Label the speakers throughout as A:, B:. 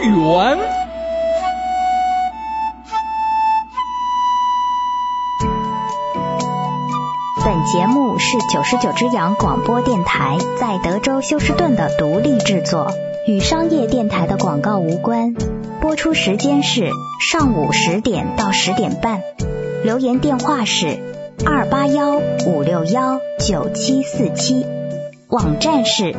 A: 园。
B: 本节目是99只羊广播电台在德州休斯顿的独立制作，与商业电台的广告无关。播出时间是上午10点到10点半。留言电话是281-561-9747，网站是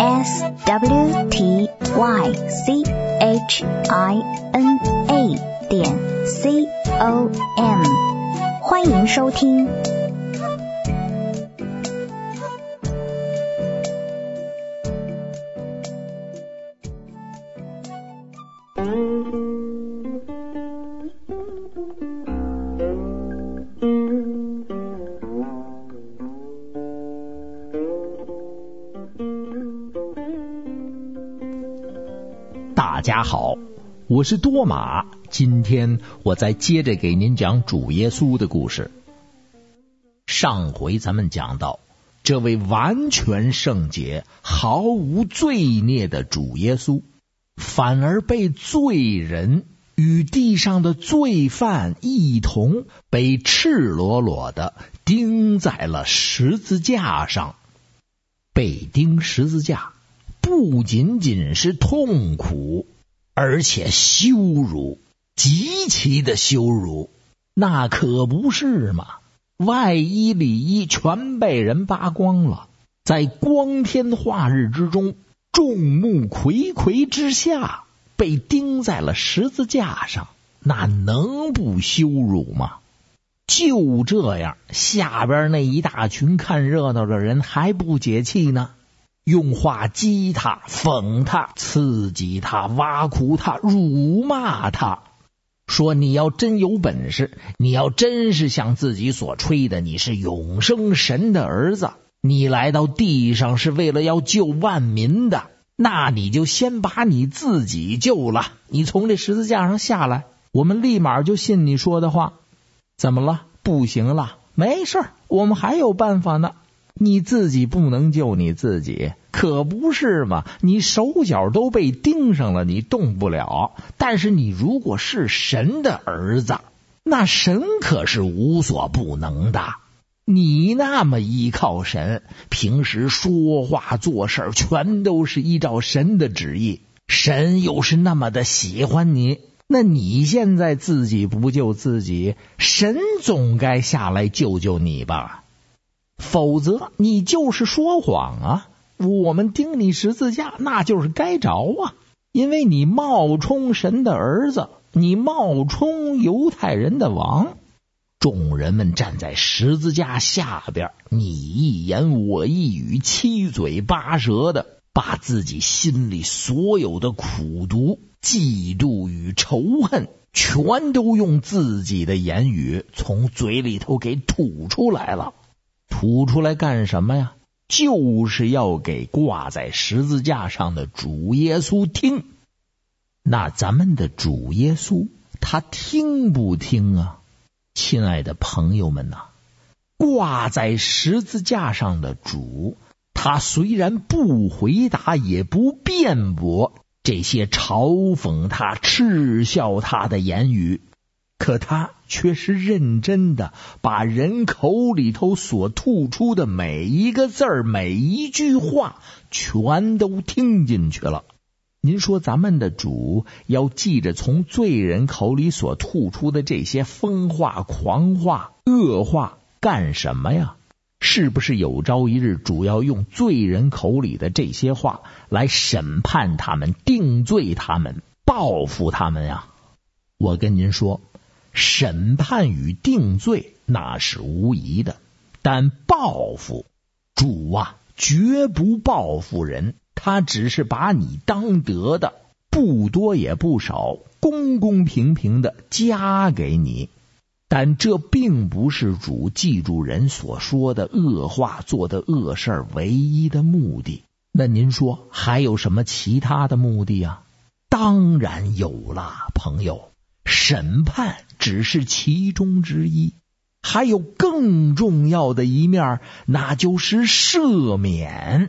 B: swtychina.com， 欢迎收听。
A: 大家好，我是多马，今天我再接着给您讲主耶稣的故事。上回咱们讲到，这位完全圣洁、毫无罪孽的主耶稣，反而被罪人与地上的罪犯一同被赤裸裸的钉在了十字架上。被钉十字架不仅仅是痛苦，而且羞辱，极其的羞辱，那可不是嘛！外衣里衣全被人扒光了，在光天化日之中，众目睽睽之下被钉在了十字架上，那能不羞辱吗？就这样，下边那一大群看热闹的人还不解气呢，用话激他、讽他、刺激他、挖苦他、辱骂他，说你要真有本事，你要真是像自己所吹的你是永生神的儿子，你来到地上是为了要救万民的，那你就先把你自己救了，你从这十字架上下来，我们立马就信你说的话。怎么了？不行了？没事，我们还有办法呢。你自己不能救你自己，可不是嘛？你手脚都被钉上了，你动不了。但是你如果是神的儿子，那神可是无所不能的。你那么依靠神，平时说话做事全都是依照神的旨意，神又是那么的喜欢你，那你现在自己不救自己，神总该下来救救你吧？否则你就是说谎啊！我们钉你十字架，那就是该着啊！因为你冒充神的儿子，你冒充犹太人的王。众人们站在十字架下边，你一言我一语，七嘴八舌的，把自己心里所有的苦毒、嫉妒与仇恨，全都用自己的言语从嘴里头给吐出来了。吐出来干什么呀？就是要给挂在十字架上的主耶稣听。那咱们的主耶稣他听不听啊？亲爱的朋友们呐，挂在十字架上的主，他虽然不回答也不辩驳这些嘲讽他、嗤笑他的言语，可他却是认真的把人口里头所吐出的每一个字儿、每一句话全都听进去了。您说咱们的主要记着从罪人口里所吐出的这些疯话、狂话、恶话干什么呀？是不是有朝一日主要用罪人口里的这些话来审判他们、定罪他们、报复他们呀？我跟您说，审判与定罪那是无疑的，但报复，主啊绝不报复人，他只是把你当得的，不多也不少，公公平平的加给你。但这并不是主记住人所说的恶话、做的恶事唯一的目的。那您说还有什么其他的目的啊？当然有了，朋友，审判只是其中之一，还有更重要的一面，那就是赦免。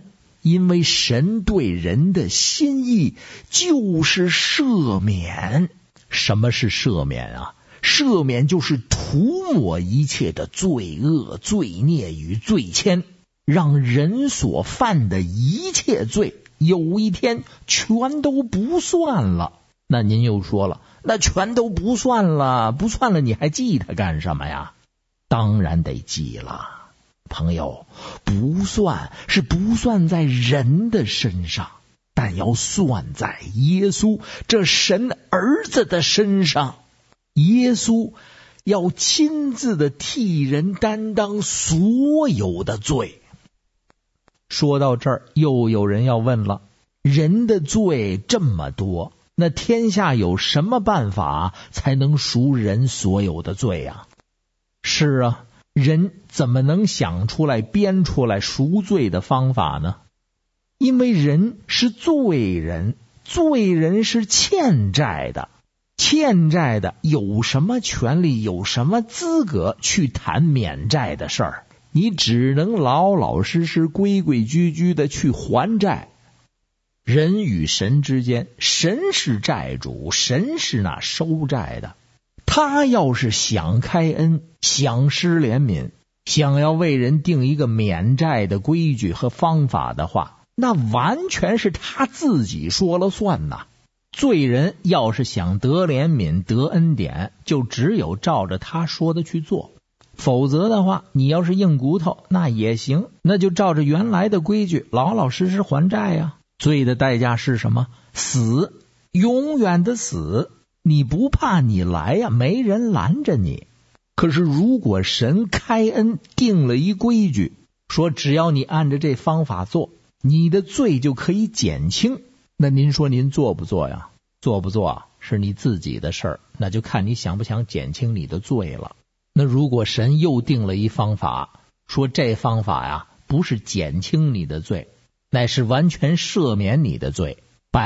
A: 因为神对人的心意就是赦免。什么是赦免啊？赦免就是涂抹一切的罪恶、罪孽与罪愆，让人所犯的一切罪有一天全都不算了。那您又说了，那全都不算了，不算了，你还记它干什么呀？当然得记了。朋友，不算是不算在人的身上，但要算在耶稣这神儿子的身上。耶稣要亲自的替人担当所有的罪。说到这儿，又有人要问了，人的罪这么多，那天下有什么办法才能赎人所有的罪呀？是啊，人怎么能想出来编出来赎罪的方法呢？因为人是罪人，罪人是欠债的，欠债的有什么权利，有什么资格去谈免债的事儿？你只能老老实实、规规矩矩的去还债。人与神之间，神是债主，神是那收债的。他要是想开恩，想施怜悯，想要为人定一个免债的规矩和方法的话，那完全是他自己说了算呐。罪人要是想得怜悯、得恩典，就只有照着他说的去做。否则的话，你要是硬骨头那也行，那就照着原来的规矩老老实实还债呀。罪的代价是什么？死，永远的死。你不怕你来呀，没人拦着你。可是如果神开恩定了一规矩，说只要你按着这方法做，你的罪就可以减轻，那您说您做不做呀？做不做啊？是你自己的事儿，那就看你想不想减轻你的罪了。那如果神又定了一方法，说这方法呀不是减轻你的罪，乃是完全赦免你的罪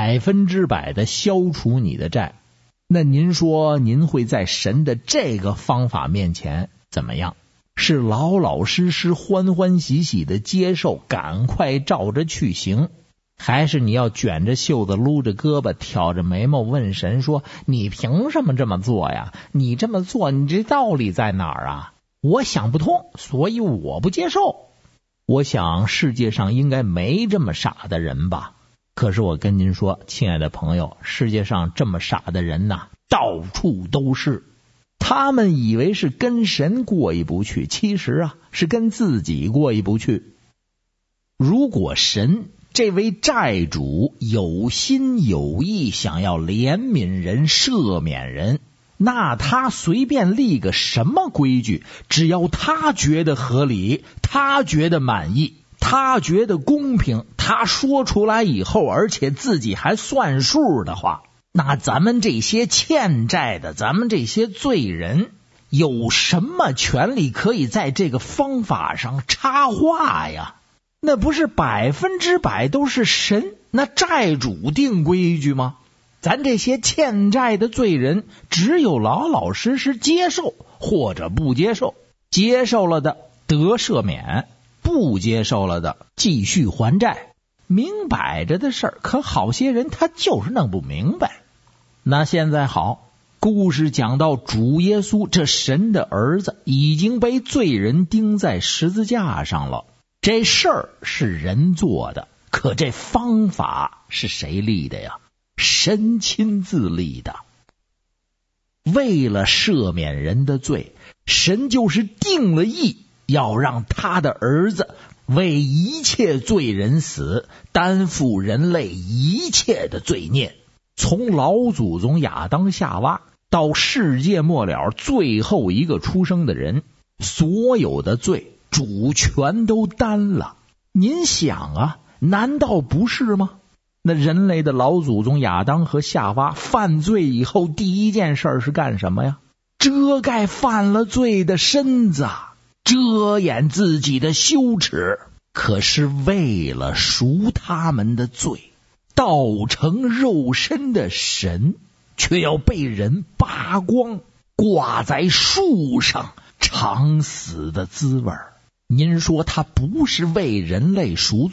A: ，100%的消除你的债，那您说您会在神的这个方法面前怎么样？是老老实实、欢欢喜喜的接受，赶快照着去行，还是你要卷着袖子、撸着胳膊、挑着眉毛问神说，你凭什么这么做呀？你这么做，你这道理在哪儿啊？我想不通，所以我不接受。我想世界上应该没这么傻的人吧。可是我跟您说，亲爱的朋友，世界上这么傻的人呐，到处都是。他们以为是跟神过意不去，其实啊，是跟自己过意不去。如果神这位债主有心有意想要怜悯人、赦免人，那他随便立个什么规矩，只要他觉得合理，他觉得满意，他觉得公平，他说出来以后，而且自己还算数的话，那咱们这些欠债的，咱们这些罪人，有什么权利可以在这个方法上插话呀？那不是100%都是神那债主定规矩吗？咱这些欠债的罪人，只有老老实实接受或者不接受，接受了的得赦免，不接受了的继续还债。明摆着的事儿，可好些人他就是弄不明白。那现在好，故事讲到主耶稣这神的儿子已经被罪人钉在十字架上了，这事儿是人做的，可这方法是谁立的呀？神亲自立的。为了赦免人的罪，神就是定了义，要让他的儿子为一切罪人死，担负人类一切的罪孽。从老祖宗亚当夏娃到世界末了最后一个出生的人，所有的罪主全都担了。您想啊，难道不是吗？那人类的老祖宗亚当和夏娃犯罪以后，第一件事是干什么呀？遮盖犯了罪的身子，遮掩自己的羞耻。可是为了赎他们的罪，道成肉身的神却要被人扒光，挂在树上尝死的滋味。您说他不是为人类赎罪，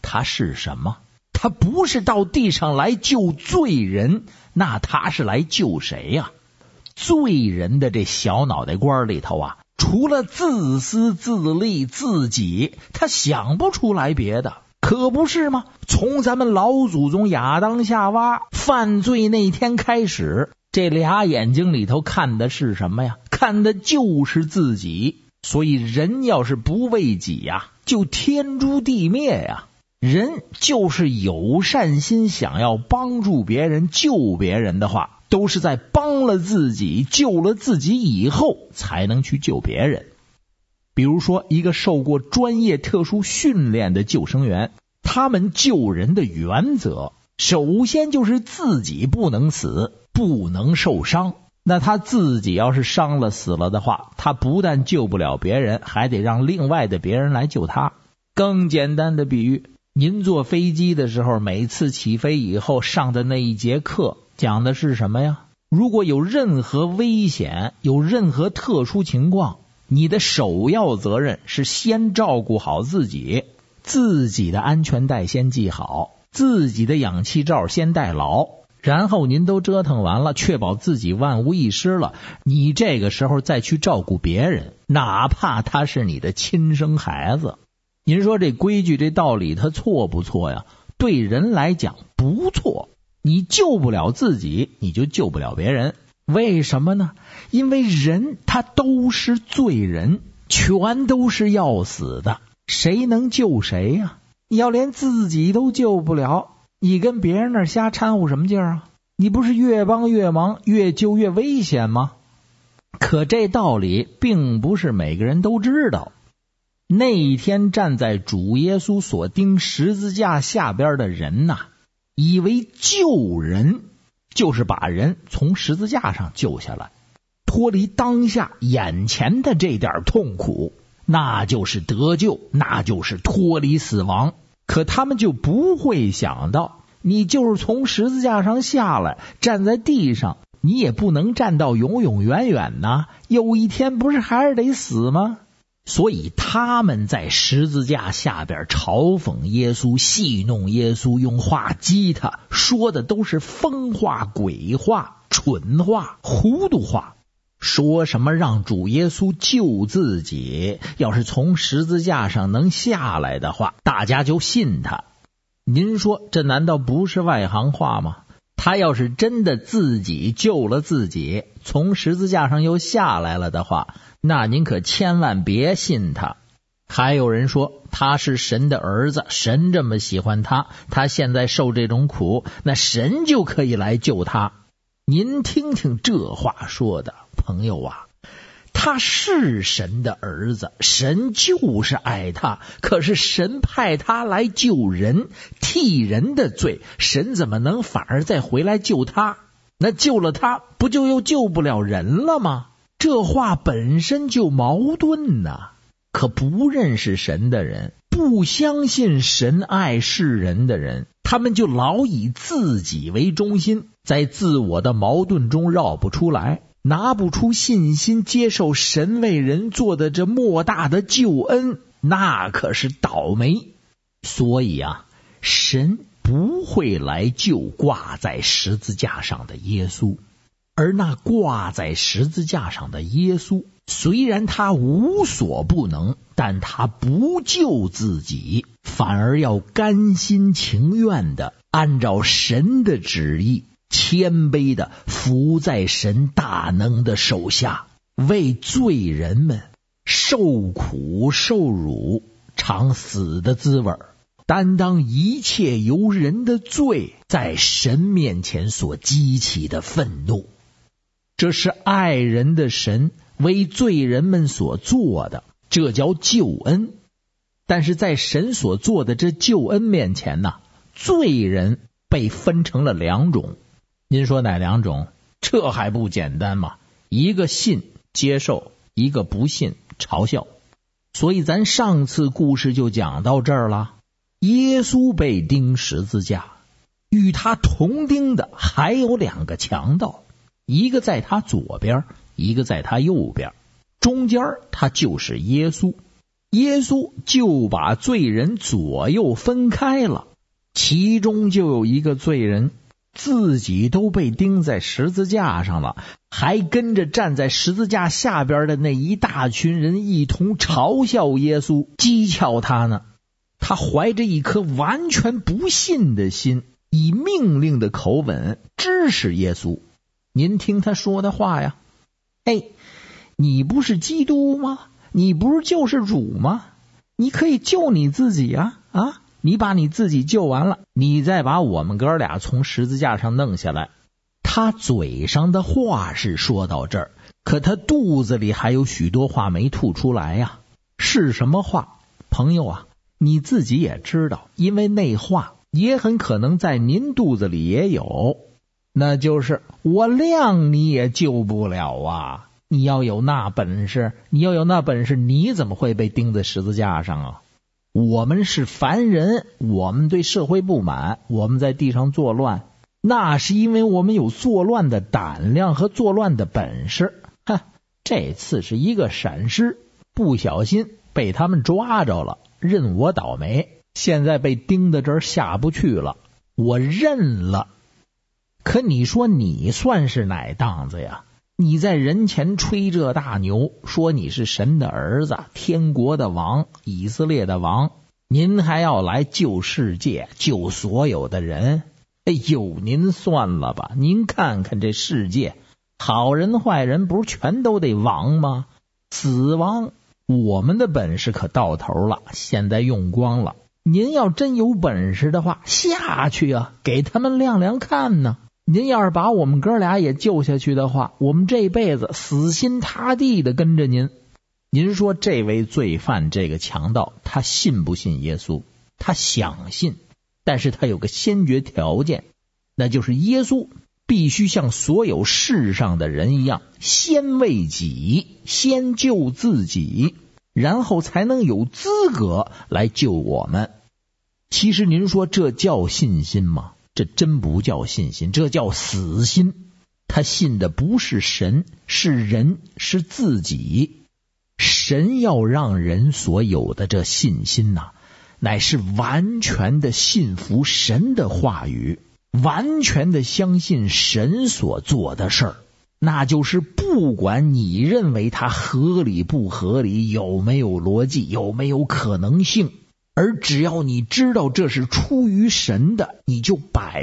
A: 他是什么？他不是到地上来救罪人，那他是来救谁呀？罪人的这小脑袋瓜里头啊，除了自私自利自己，他想不出来别的，可不是吗？从咱们老祖宗亚当夏娃犯罪那天开始，这俩眼睛里头看的是什么呀？看的就是自己。所以人要是不为己呀，就天诛地灭呀。人就是有善心，想要帮助别人救别人的话，都是在帮了自己救了自己以后才能去救别人。比如说一个受过专业特殊训练的救生员，他们救人的原则首先就是自己不能死，不能受伤。那他自己要是伤了死了的话，他不但救不了别人，还得让另外的别人来救他。更简单的比喻，您坐飞机的时候，每次起飞以后上的那一节课讲的是什么呀？如果有任何危险，有任何特殊情况，你的首要责任是先照顾好自己，自己的安全带先系好，自己的氧气罩先戴牢，然后您都折腾完了，确保自己万无一失了，你这个时候再去照顾别人，哪怕他是你的亲生孩子。您说这规矩这道理它错不错呀？对人来讲不错，你救不了自己，你就救不了别人。为什么呢？因为人他都是罪人，全都是要死的，谁能救谁呀？你要连自己都救不了，你跟别人那儿瞎掺和什么劲儿啊？你不是越帮越忙，越救越危险吗？可这道理并不是每个人都知道。那一天站在主耶稣所钉十字架下边的人呐，以为救人就是把人从十字架上救下来，脱离当下眼前的这点痛苦，那就是得救，那就是脱离死亡。可他们就不会想到，你就是从十字架上下来，站在地上，你也不能站到永永远远呐，有一天不是还是得死吗？所以他们在十字架下边嘲讽耶稣，戏弄耶稣，用话激他，说的都是疯话、鬼话、蠢话、糊涂话，说什么让主耶稣救自己，要是从十字架上能下来的话，大家就信他。您说这难道不是外行话吗？他要是真的自己救了自己，从十字架上又下来了的话，那您可千万别信他。还有人说他是神的儿子，神这么喜欢他，他现在受这种苦，那神就可以来救他。您听听这话说的，朋友啊，他是神的儿子，神就是爱他，可是神派他来救人，替人的罪，神怎么能反而再回来救他？那救了他，不就又救不了人了吗？这话本身就矛盾呐。可不认识神的人，不相信神爱世人的人，他们就老以自己为中心，在自我的矛盾中绕不出来，拿不出信心接受神为人做的这莫大的救恩，那可是倒霉。所以啊，神不会来救挂在十字架上的耶稣，而那挂在十字架上的耶稣，虽然他无所不能，但他不救自己，反而要甘心情愿的按照神的旨意，谦卑的伏在神大能的手下，为罪人们受苦受辱，尝死的滋味，担当一切由人的罪在神面前所激起的愤怒。这是爱人的神为罪人们所做的，这叫救恩。但是在神所做的这救恩面前呢，罪人被分成了两种。您说哪两种？这还不简单吗？一个信接受，一个不信嘲笑。所以咱上次故事就讲到这儿了。耶稣被钉十字架，与他同钉的还有两个强盗，一个在他左边，一个在他右边，中间他就是耶稣。 耶稣就把罪人左右分开了，其中就有一个罪人自己都被钉在十字架上了，还跟着站在十字架下边的那一大群人一同嘲笑耶稣，讥诮他呢。他怀着一颗完全不信的心，以命令的口吻支持耶稣。您听他说的话呀，你不是基督吗？你不是救世主吗？你可以救你自己啊！你把你自己救完了，你再把我们哥俩从十字架上弄下来。他嘴上的话是说到这儿，可他肚子里还有许多话没吐出来呀。是什么话？朋友啊，你自己也知道，因为那话也很可能在您肚子里也有，那就是我谅你也救不了啊！你要有那本事，你怎么会被钉在十字架上啊？我们是凡人，我们对社会不满，我们在地上作乱，那是因为我们有作乱的胆量和作乱的本事。这次是一个闪失，不小心被他们抓着了，认我倒霉，现在被钉在这儿下不去了，我认了。可你说你算是哪档子呀？你在人前吹这大牛，说你是神的儿子，天国的王，以色列的王，您还要来救世界，救所有的人。您算了吧，您看看这世界，好人坏人不是全都得亡吗？死亡，我们的本事可到头了，现在用光了。您要真有本事的话，下去啊，给他们亮亮看呢。您要是把我们哥俩也救下去的话，我们这辈子死心塌地的跟着您。您说这位罪犯，这个强盗，他信不信耶稣？他想信，但是他有个先决条件，那就是耶稣必须像所有世上的人一样，先为己，先救自己，然后才能有资格来救我们。其实您说这叫信心吗？这真不叫信心，这叫死心。他信的不是神，是人，是自己。神要让人所有的这信心呐，乃是完全的信服神的话语，完全的相信神所做的事儿，那就是不管你认为它合理不合理，有没有逻辑，有没有可能性，而只要你知道这是出于神的，你就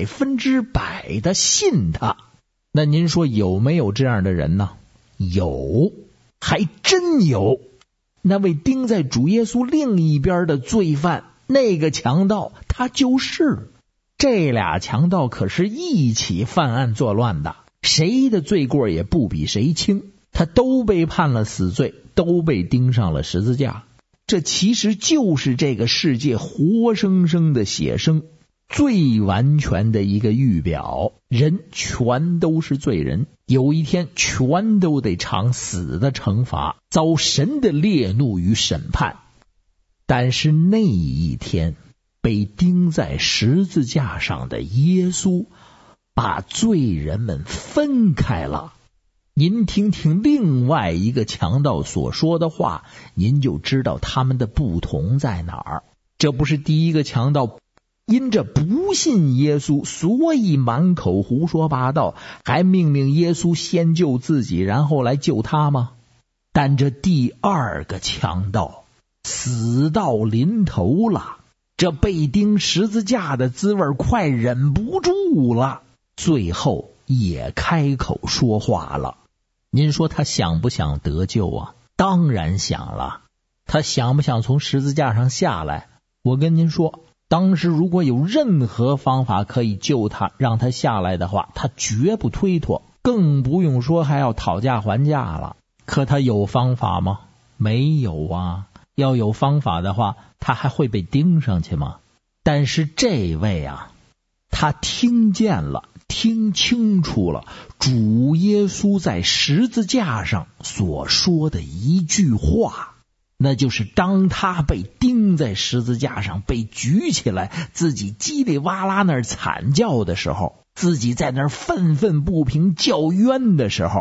A: 100%的信他。那您说有没有这样的人呢？有，还真有。那位钉在主耶稣另一边的罪犯，那个强盗，他就是。这俩强盗可是一起犯案作乱的，谁的罪过也不比谁轻，他都被判了死罪，都被钉上了十字架。这其实就是这个世界活生生的写生，最完全的一个预表。人全都是罪人，有一天全都得尝死的惩罚，遭神的烈怒与审判。但是那一天，被钉在十字架上的耶稣把罪人们分开了。您听听另外一个强盗所说的话，您就知道他们的不同在哪儿。这不是第一个强盗因着不信耶稣，所以满口胡说八道，还命令耶稣先救自己，然后来救他吗？但这第二个强盗死到临头了，这被钉十字架的滋味快忍不住了，最后也开口说话了。您说他想不想得救啊？当然想了。他想不想从十字架上下来？我跟您说，当时如果有任何方法可以救他，让他下来的话，他绝不推脱，更不用说还要讨价还价了。可他有方法吗？没有啊。要有方法的话，他还会被钉上去吗？但是这位啊，他听见了，听清楚了主耶稣在十字架上所说的一句话，那就是当他被钉在十字架上，被举起来，自己叽里哇啦那儿惨叫的时候，自己在那儿愤愤不平叫冤的时候，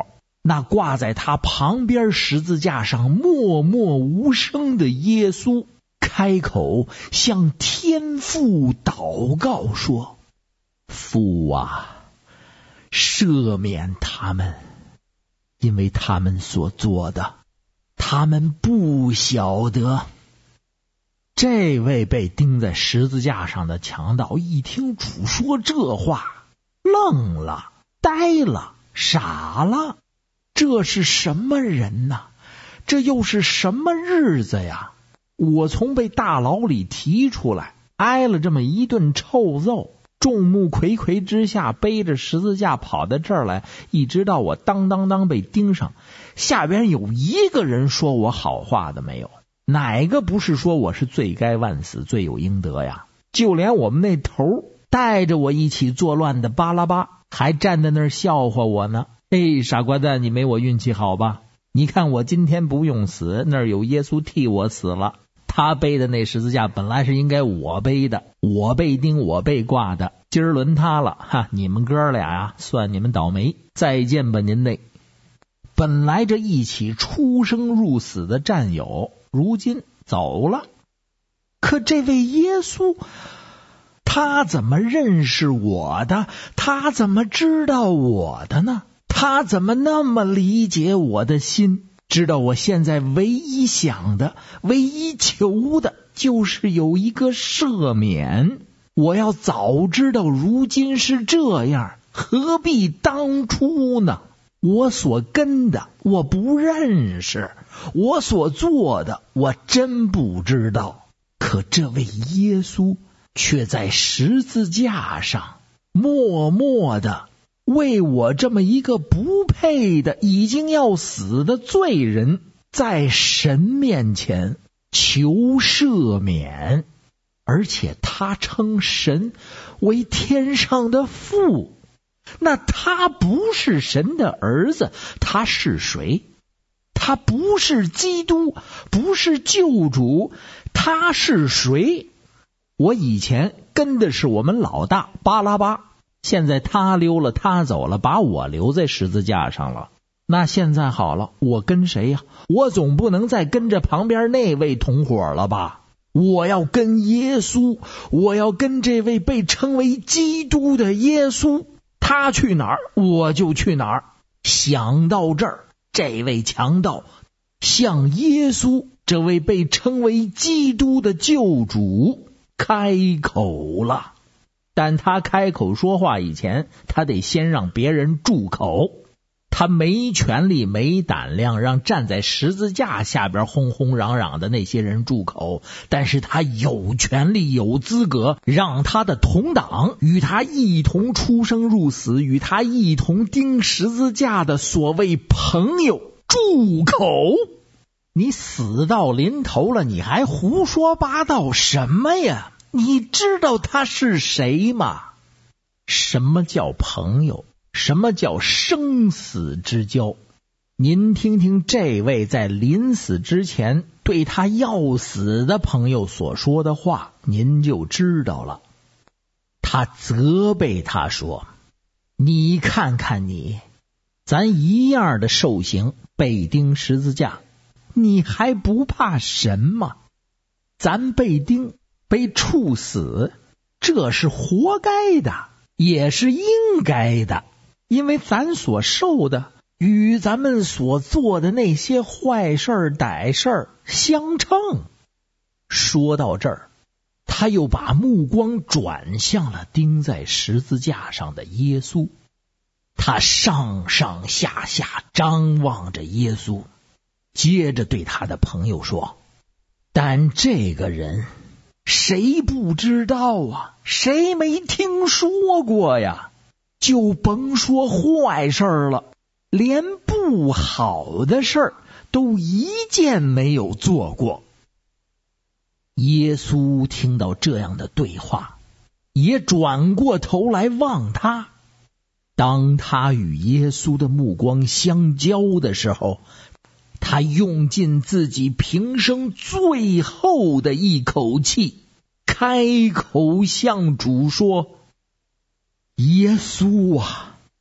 A: 那挂在他旁边十字架上默默无声的耶稣开口向天父祷告说：父啊，赦免他们，因为他们所做的，他们不晓得。这位被钉在十字架上的强盗一听主说这话，愣了，呆了，傻了。这是什么人呢？这又是什么日子呀？我从被大牢里提出来，挨了这么一顿臭揍，众目睽睽之下背着十字架跑到这儿来，一直到我当当当被钉上，下边有一个人说我好话的没有？哪个不是说我是罪该万死，罪有应得呀？就连我们那头带着我一起作乱的巴拉巴还站在那儿笑话我呢。傻瓜蛋，你没我运气好吧？你看我今天不用死，那儿有耶稣替我死了。他背的那十字架本来是应该我背的，我被钉，我被挂的，今儿轮他了哈！你们哥俩呀，算你们倒霉，再见吧您嘞！本来这一起出生入死的战友，如今走了。可这位耶稣，他怎么认识我的？他怎么知道我的呢？他怎么那么理解我的心？知道我现在唯一想的，唯一求的，就是有一个赦免。我要早知道如今是这样，何必当初呢？我所跟的我不认识，我所做的我真不知道。可这位耶稣却在十字架上默默的为我这么一个不配的已经要死的罪人，在神面前求赦免，而且他称神为天上的父。那他不是神的儿子，他是谁？他不是基督，不是救主，他是谁？我以前跟的是我们老大巴拉巴，现在他溜了，他走了，把我留在十字架上了。那现在好了，我跟谁呀？我总不能再跟着旁边那位同伙了吧？我要跟耶稣，我要跟这位被称为基督的耶稣，他去哪儿我就去哪儿。想到这儿，这位强盗向耶稣这位被称为基督的救主开口了。但他开口说话以前，他得先让别人住口。他没权利没胆量让站在十字架下边轰轰嚷嚷的那些人住口，但是他有权利有资格让他的同党，与他一同出生入死，与他一同钉十字架的所谓朋友住口。你死到临头了，你还胡说八道什么呀？你知道他是谁吗？什么叫朋友？什么叫生死之交？您听听这位在临死之前对他要死的朋友所说的话，您就知道了。他责备他说：你看看你，咱一样的受刑，被钉十字架，你还不怕神吗？咱被钉被处死，这是活该的，也是应该的，因为咱所受的与咱们所做的那些坏事歹事相称。说到这儿，他又把目光转向了钉在十字架上的耶稣。他上上下下张望着耶稣，接着对他的朋友说：但这个人谁不知道啊？谁没听说过呀？就甭说坏事了，连不好的事都一件没有做过。耶稣听到这样的对话，也转过头来望他。当他与耶稣的目光相交的时候，他用尽自己平生最后的一口气，开口向主说：耶稣啊，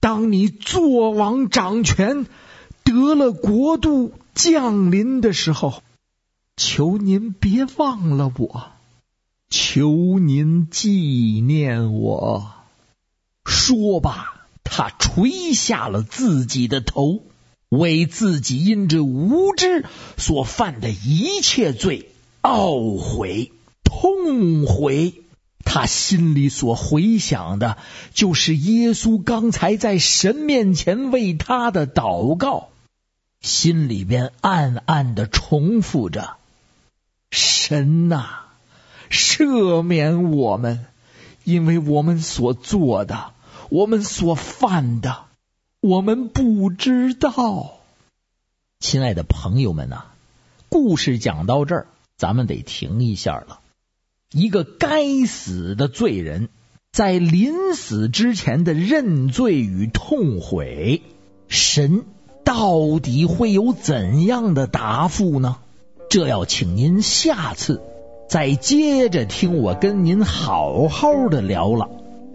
C: 当你坐王掌权，得了国度降临的时候，求您别忘了我，求您纪念我。说罢，他垂下了自己的头，为自己因着无知所犯的一切罪懊悔痛悔。他心里所回想的就是耶稣刚才在神面前为他的祷告，心里边暗暗地重复着：神啊，赦免我们，因为我们所做的，我们所犯的，我们不知道。亲爱的朋友们啊，故事讲到这儿，咱们得停一下了。一个该死的罪人，在临死之前的认罪与痛悔，神到底会有怎样的答复呢？这要请您下次再接着听我跟您好好的聊了。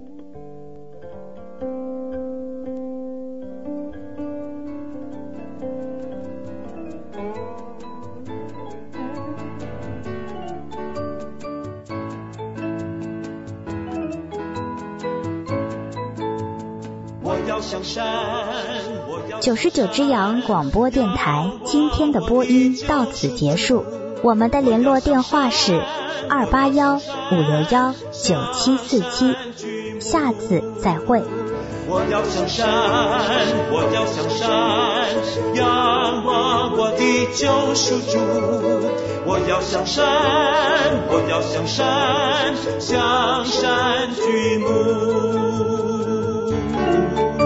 B: 99只羊广播电台今天的播音到此结束，我们的联络电话是281-561-9747，下次再会。
D: 我要向山，我要向山，仰望我的救赎主。我要向山，我要向山，向山举目。